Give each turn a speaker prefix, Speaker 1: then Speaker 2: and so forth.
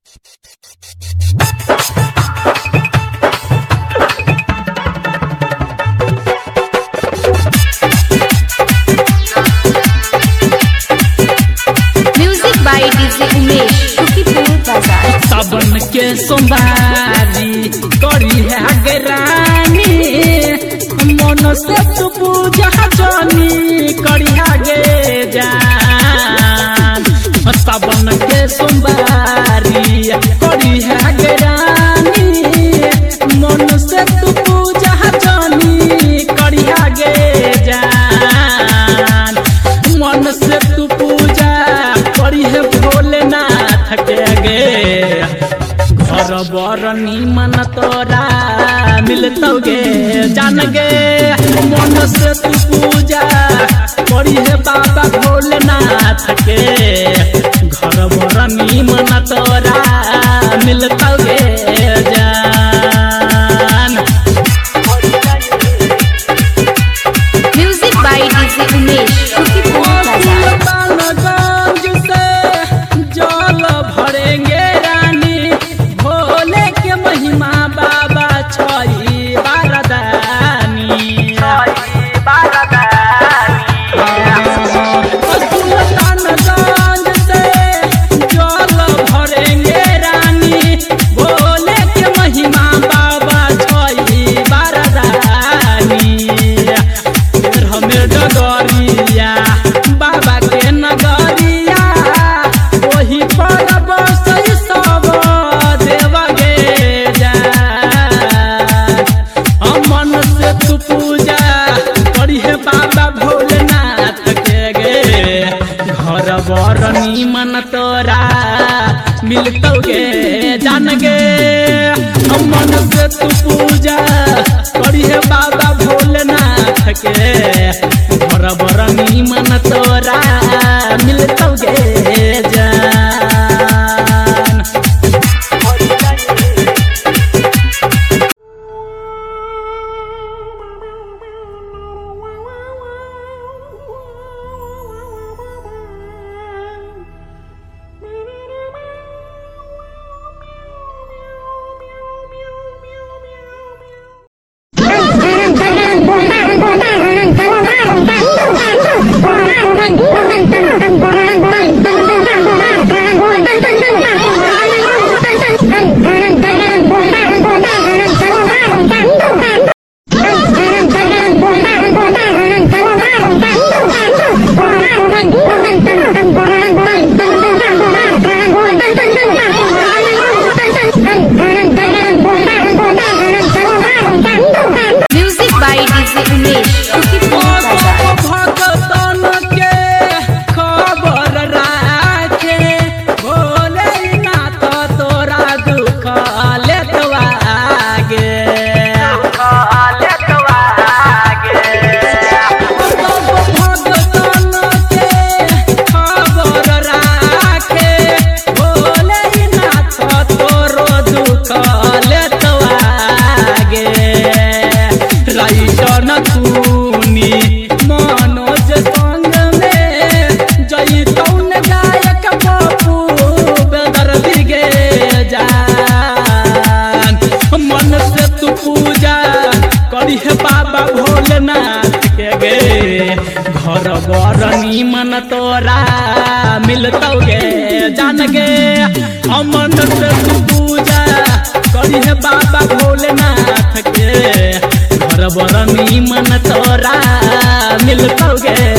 Speaker 1: Music by DJ Umesh Shukipur Bazar.
Speaker 2: सावन के सोमवारी करी है गरानी मन से तू पूजा जानी करी गे जान। सावन के सोमवारी करी है गरानी मन से तू पूजा जानी करी गे जान। मन से तू पूजा करी है भोलेनाथ के गे घर बर निमन तोरा मिलतौ गे जान गे। मन से तू पूजा करी है बाबा भोलेनाथ के घर बर निमन तोरा मिलतौ गे जान।
Speaker 1: Music by DJ Umesh Shukipur Bazar.
Speaker 2: से जल भरेंगे रानी भोले के महिमा बाबा छई बारदानी। सुल्तानगंज से जल भरेंगे रानी भोले के महिमा बाबा छई बारदानी। हमें डगरिया बाबा के नगरिया वही पर बसई सब देवगे जान। मन से तू पूजा करी है बाबा भोलेनाथ के गे घर बर निमन तोरा मिलतौ गे जान गे। मन से तू पूजा करी है बाबा भोलेनाथ के घर बर निमन तोरा मिलतौ गे जान।
Speaker 1: Music by DJ Umesh Shukipur Bazar.
Speaker 2: भगतन के खबर राखे भोलेनाथ तोरा दुख लेतवा गे। भगतन के खबर राखे भोलेनाथ तोरो दुख लेतवा गे। राइटर नथुनी मनोज संग में जैतौन गायक पप्पू बेदर्दी गे जान। मन से तू पूजा करी है बाबा भोलेनाथ के गे घर बर निमन तोरा मिलतौ गे जान गे। मन से तू पूजा करी है बाबा भोलेनाथ के घर बर निमन तोरा मिलतौ गे।